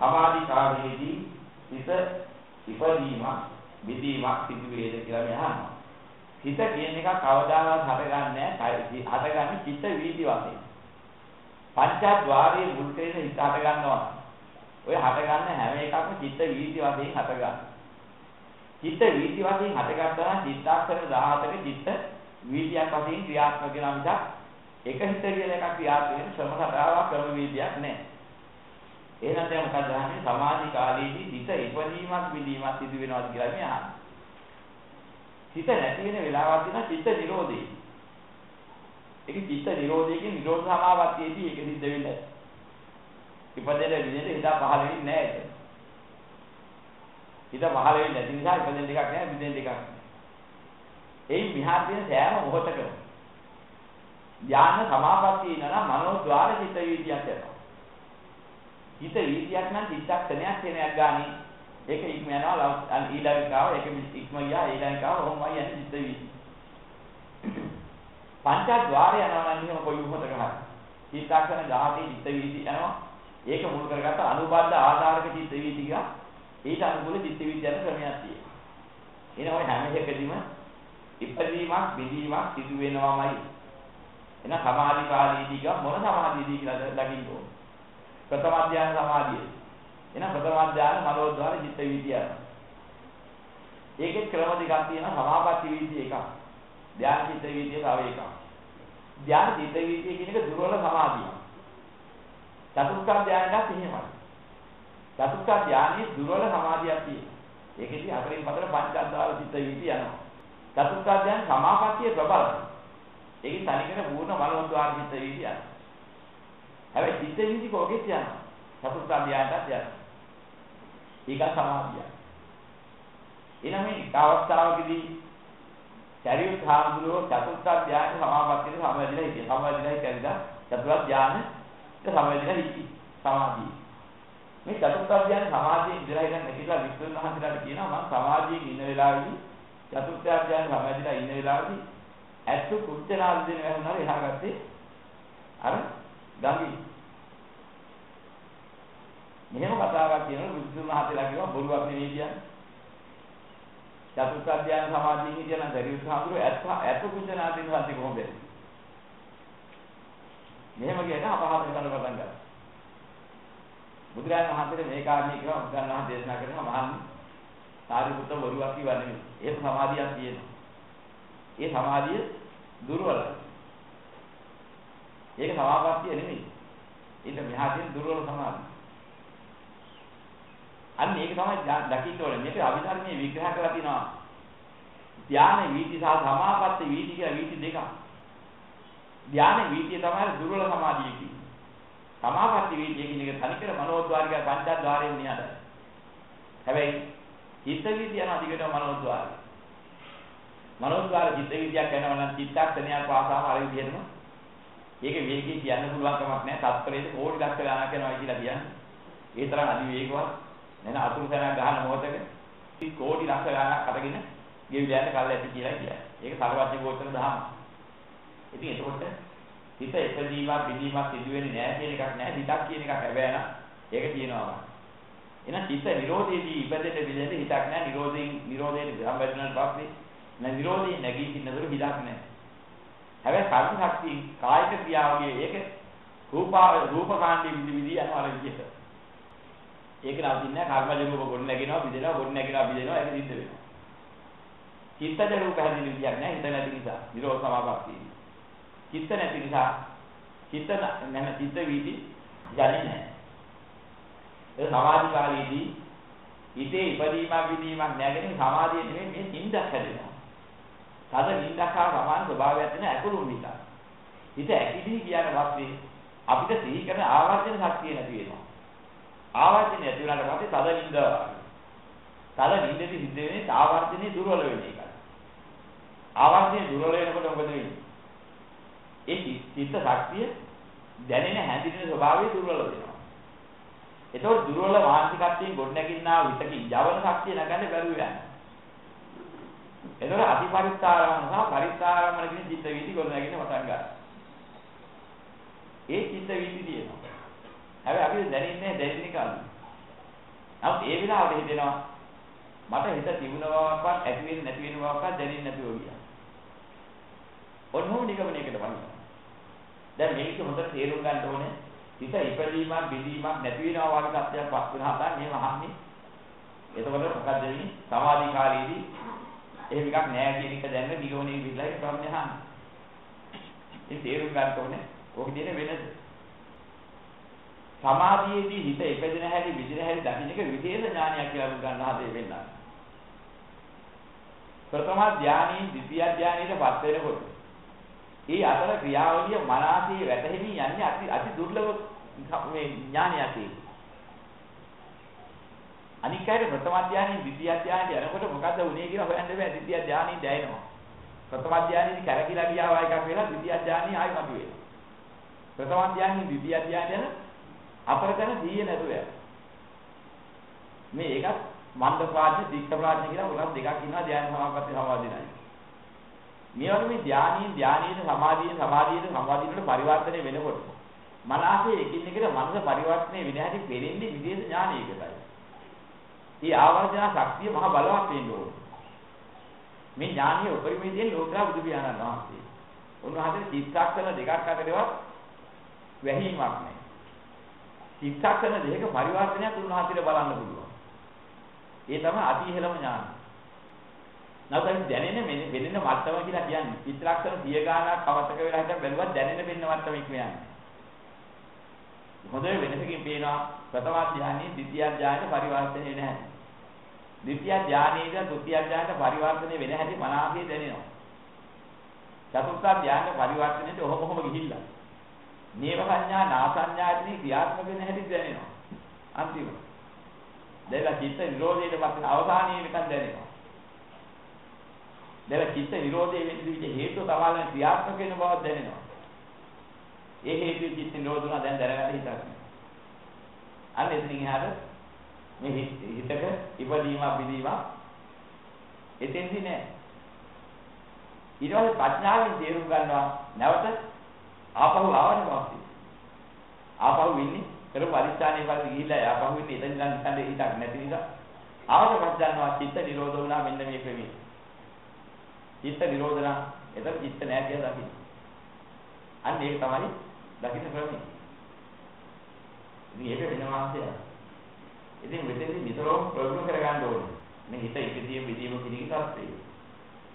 සමාධි කාලයේදී හිත ඉපදීමක් විදීමක් සිදු වේද කියලා මේ අහනවා. හිත කියන එක කවදාවත් හටගන්නේ නැහැ. හටගන්නේ චිත්ත වීති වශයෙන්. පංචද්වාරයේ මුල් තේන හිත හට ගන්නවා. ඔය හටගන්න හැම එකක්ම චිත්ත වීති වශයෙන් හටගන්නවා. චිත්ත වීති වශයෙන් හටගත්තා නම් චිත්තාක්ෂර 17ක චිත්ත වීතියක් වශයෙන් ක්‍රියාත්මක වෙනවා මිසක් එක හිත කියන එකක් ක්‍රියාත්මක වෙන ශ්‍රම සටාවක් ක්‍රම වීදියක් නැහැ. එහෙනම් දැන් මොකද අහන්නේ සමාධි කාලයේදී හිත ඉපදීමක් විදීමක් සිදු වෙනවද කියලා මේ අහන්නේ. හිත නැති වෙන වෙලාවක් තියෙනවා චිත්ත නිරෝධය. ඒක චිත්ත නිරෝධයකින් නිරෝධ සමාපත්තියේදී ඒක සිද්ධ වෙන්නේ නැහැ. ඉපදෙන විදිහට හිත පහළ වෙන්නේ නැහැ ඒක. හිත පහළ වෙන්නේ නැති නිසා ඉපදෙන දෙයක් නැහැ විදෙන දෙයක් නැහැ. එයි විහාර තියෙන සෑම මොහොතකම ධ්‍යාන සමාපත්තිය නන මනෝද්වාර චිත්ත වීතියක් යනවා. චිත්ත වීතියක් නම් චිත්තක්ෂණයක් කෙනයක් ගානේ ඒක ඉක්ම යනවා ඊළඟාව ඒක ඉක්ම ගියා ඊළඟාව කොහොමයි යන්නේ චිත්ත වීතිය. පංචද්වාරය යනවා නම් එහෙම කොයි මොහොතක හරි චිත්තක්ෂණ 17 චිත්ත වීතිය යනවා. ඒක මුල් කරගත්ත අනුබද්ධ ආධාරක චිත්ත වීතිය ගා ඊට අනුකූල චිත්ත වීතිය යන ක්‍රමයක් තියෙනවා. එන ඔය හැම එකකදීම ඉපදීමක් විදීමක් සිදු වෙනවාමයි. එන සමාධි කාලයේදී ගා මොන සමාධියදී කියලා දකින්න ඕනේ. ප්‍රථම ධ්‍යාන සමාධිය. එන ප්‍රථම ධ්‍යාන මනෝද්වාර චිත්ත වීතිය. ඒකේ ක්‍රම දෙකක් තියෙනවා සමාපatti වීතිය එකක්. ධ්‍යාන චිත්ත වීතිය තව එකක්. ධ්‍යාන චිත්ත වීතිය කියන එක දුර්වල සමාධියක්. චතුර්ථ ධ්‍යානයත් එහෙමයි. චතුර්ථ ධ්‍යානයේ දුර්වල සමාධියක් තියෙනවා. ඒකෙදි හතරෙන් පතර පංචද්වාර චිත්ත වීතිය යනවා. චතුර්ථ ධ්‍යාන සමාපත්තිය ප්‍රබලයි. ඒකේ තනිකර පූර්ණ මනෝද්වාර චිත්ත වීතිය යනවා. හැබැයි චිත්ත වීතිය කොහෙද යනවා? චතුර්ථ ධ්‍යානයටත් යනවා. ඒක සමාධිය. එනම මේ අවස්ථාවකදී චරිත හාමුදුරුවෝ චතුර්ථ ධ්‍යාන සමාපත්තියට සමවැදිලා හිටියා. සමවැදිලා හිටියද චතුර්ථ ධ්‍යාන සමවැදිලා හිටියේ. සමාධිය. මේ චතුර්ථ ධ්‍යාන සමාධියේ ඉඳලා ඉන්න කියලා වික්‍රම මහන්සියලාට කියනවා මම සමාධියේ ඉන්න වෙලාවේදී චතුර්ථ ධ්‍යාන සමවැදිලා ඉන්න වෙලාවේදී ඇත්ත කුච්චනාල් දෙන වැහුණාර එහා ගත්තේ අර ගඟේ. මෙහෙම කතාවක් කියනවා වික්‍රම මහන්සියලා කියනවා බොරුවක් නෙවෙයි කියන්නේ. චතුර්ථ ධ්‍යාන සමාධියේ හිටියනම් දරියුත් හාමුදුරුවෝ ඇත්ත කුච්චනාල් දෙන වාසිය කොහොමද? මෙහෙම කියන අපහාස කරන පටන් ගන්නවා. බුදුරජාණන් වහන්සේට මේ කාරණේ කියලා බුදුරජාණන් වහන්සේ දේශනා කරනවා මහන්නේ සාරිපුත්ත වරුවක් කිව්වා නෙමෙයි. ඒක සමාධියක් තියෙනවා. ඒ සමාධිය දුර්වලයි. ඒක සමාපත්තිය නෙමෙයි. ඒක මෙහා තියෙන දුර්වල සමාධිය. අන්න ඒක තමයි දකින්න ඕනේ. මේක අභිධර්මයේ විග්‍රහ කරලා තිනවා. ධානය වීති සහ සමාපatti වීති කියලා වීති දෙකක්. ධානය වීතිය තමයි දුර්වල සමාධිය කියන්නේ. සමාපatti වීතිය කියන එක තනිකර මනෝද්වාරික පංචද්වාරයෙන් නියතයි. හැබැයි චිත්ත වීතිය යන අධිකට මනෝද්වාරය. මනෝද්වාර චිත්ත වීතියක් කරනවා නම් චිත්තක්ෂණයක් පාසාම අර විදිහටම ඒක වේගය කියන්න පුළුවන් කමක් නැහැ. තත්පරයේ කෝටි ලක්ෂ ගණනක් යනවා කියලා කියන්නේ. ඒ තරම් අධි වේගවත් නැන අතුරු සැරයක් ගන්න මොහොතක කෝටි ලක්ෂ ගණනක් අරගෙන ගෙවිලා යන කල් ඇති කියලා කියන්නේ. ඒක සර්වඥ ගෝචර දහම. ඉතින් එතකොට හිත එකදීමක් විදීමක් සිදු වෙන්නේ නැහැ කියන එකක් නැහැ. හිතක් කියන එකක් හැබැයි නම් ඒක තියෙනවා. එහෙනම් චිත්ත නිරෝධයේදී ඉපදෙන්න විදිහට හිතක් නැහැ. නිරෝධයෙන් සම්බන්ධනට පස්සේ නිරෝධයෙන් නැගී සිටිනතුරු හිතක් නැහැ. හැබැයි කර්ම ශක්තිය කායික ක්‍රියාවලිය ඒක රූපකාණ්ඩයේ විදි යනවා අර විදිහට. ඒක නවතින්නේ නැහැ. කර්මජ රූප ගොඩ නැගිනවා විදෙනවා ගොඩ නැගිනවා විදෙනවා ඒක සිද්ධ වෙනවා. චිත්තජ රූප හැදෙන විදියක් නැහැ. හිත නැති නිසා නිරෝධ සමාපත්තිය. චිත්ත නැති නිසා චිත්ත වීති යන්නේ නැහැ. ඒ සමාධි කාලයේදී හිතේ ඉපදීමක් විදීමක් නැගෙන සමාධිය නෙමෙයි මේ නිින්දක් හැදෙනවා. තද නිින්දක් හා සමාන ස්වභාවයක් තියෙන අකුරු නිින්ද. හිත ඇකිලි කියන වාස්තේ අපිට සිහි කරන ආවර්ජන ශක්තිය නැති වෙනවා. ආවර්ජනය නැති වුණාට පස්සේ තද නිින්ද වගේ. තද නිින්දෙදි සිද්ධ වෙන්නේ ආවර්ජනේ දුර්වල වෙන එකයි. ආවර්ජනේ දුර්වල වෙනකොට මොකද වෙන්නේ? ඒ චිත්ත ශක්තිය දැනෙන හැඳිනෙන ස්වභාවය දුර්වල වෙනවා. ඒතකොට දුර්වල මානසිකත්වයෙන් ගොඩනැගින්නා විතකින් ජවන ශක්තිය නැගන්නේ බැරුව යනවා. ඒතකොට අතිපරිත්තාරම සහ පරිත්තාරම කියන චිත්ත වීති ගොඩනැගින්න පටන් ගන්නවා. ඒ චිත්ත වීති තියෙනවා. හැබැයි අපි දැනෙන්නේ දැනෙන්නේ කාලේ. නමුත් ඒ වෙලාවට හිතෙනවා මට හිත තිබුණ බවක්වත් ඇති වෙන්නේ නැති වෙන බවක්වත් දැනෙන්නේ නැතුව ගියා. ඔන්නෝ නිගමනයකට වහිනවා. දැන් මේක හොඳට තේරුම් ගන්න ඕනේ. හිත ඉපදීමක් බිඳීමක් නැති වෙනවා වගේ සත්‍යයක් පස් වෙන හතන් මේ මහන්නේ. එතකොට මොකද වෙන්නේ? සමාධි කාලයේදී එහෙම එකක් නෑ කියන එක දැනගෙන නිගමනයේ විදිහට ප්‍රශ්නේ අහන්නේ. ඒ තේරුම් ගන්න ඕනේ. ඔක දිනේ වෙනද? සමාධියේදී හිත ඉපදෙන හැටි විදින හැටි දකින්න එක විශේෂ ඥානයක් කියලා ගන්න හදේ වෙන්නා. ප්‍රථම ධානයේ ද්විතිය ධානයේ පත් වෙනකොට ඒ අතර ක්‍රියාවලිය මනසේ වැටහෙමින් යන්නේ අති දුර්ලභ මේ ඥානයක් ඒක. අනික් අයට ප්‍රථම ධානයේ ද්විතිය ධානයේ යනකොට මොකද වුනේ කියලා හොයන්න බෑ. ද්විතිය ධානයේ දැනෙනවා. ප්‍රථම ධානයේදී කැරකිලා ගියා වගේ එකක් වෙලා ද්විතිය ධානයේ ආයි මතුවේ. ප්‍රථම ධානයේ ද්විතිය ධානයේ අපරතන 100 නැතුව යනවා. මේ එකත් මන්ද ප්‍රඥා, දීක්ෂ ප්‍රඥා කියලා උනත් දෙකක් ඉන්නවා ධ්‍යාන සමාපatti සමාධියයි. මේ වගේ මේ ධ්‍යානීය සමාධියට පරිවර්තනය වෙනකොට මනසේ එකින් එකට මනස පරිවර්තනය වෙන හැටි පෙරෙන්නේ විදේශ ඥානයකටයි. මේ ආවර්ජන ශක්තිය මහ බලවත් වෙන්න ඕනේ. මේ ඥානීය උපරිමයෙන් ලෝකා බුදු පියාණන් වහන්සේ. උන්වහන්සේ චිත්තක්ෂණ දෙකක් අතරේවත් වැහිීමක් නැහැ. චිත්තක්ෂණ දෙක පරිවර්තනයක් උන්වහන්සේට බලන්න පුළුවන්. ඒ තමයි අති ඉහළම ඥානය. නැත්නම් දැනෙන වෙනෙන මට්ටම කියලා කියන්නේ චිත්තක්ෂණ 100 ගානක් අවතක වෙලා හිටන් බැලුවත් දැනෙන වෙන්න මට්ටම කියන්නේ. හොඳ වෙනසකින් පේනවා ප්‍රථම ධානයේ ද්විතිය ධානයේ පරිවර්තනය නැහැ. ද්විතිය ධානයේද තෘතිය ධානයේ පරිවර්තනය වෙන හැටි මනසේ දැනෙනවා. චතුර්ථ ධානයේ පරිවර්තනයේට ඔහොම ගිහිල්ලා නේව සංඥා නාසඤ්ඤාදී ක්‍රියාත්මක වෙන හැටි දැනෙනවා. අන්තිමට. දැන් චිත්ත නිරෝධයේ පස්සේ අවසානයේ නිකන් දැනෙනවා. දැන් චිත්ත නිරෝධයේ වෙන්නේ හේතු තමයි ක්‍රියාත්මක වෙන බව දැනෙනවා. ඒ හේතු චිත්ත නිරෝධුණා දැන් දැනගන්න හිතන්නේ. අන්න එතනින් එහාට මේ හිතක ඉපදීමක් බිඳීමක් එතෙන්දි නෑ. ඊට පස්සේ ප්‍රඥාවෙන් තේරුම් ගන්නවා නැවත ආපහු ආවනේ වාස්ති. ආපහු ඉන්නේ කර පරිස්ථානයේ වල ගිහිල්ලා ආපහු ඉන්නේ එතන ගන්න කන්නේ හිතක් නැති නිසා ආවට පස්සේ ගන්නවා චිත්ත නිරෝධ වුණා මෙන්න මේ ක්‍රමයේ. චිත්ත නිරෝධනා එතන චිත්ත නැහැ කියලා දකින්න. අන්න ඒක තමයි දකින්න ක්‍රමය. ඉතින් ඒක වෙන වාස්තය. ඉතින් මෙතෙන්දි විතරම ප්‍රගුණ කරගන්න ඕනේ. මේ හිත ඉදිරිය විදීම පිළිගන්නත්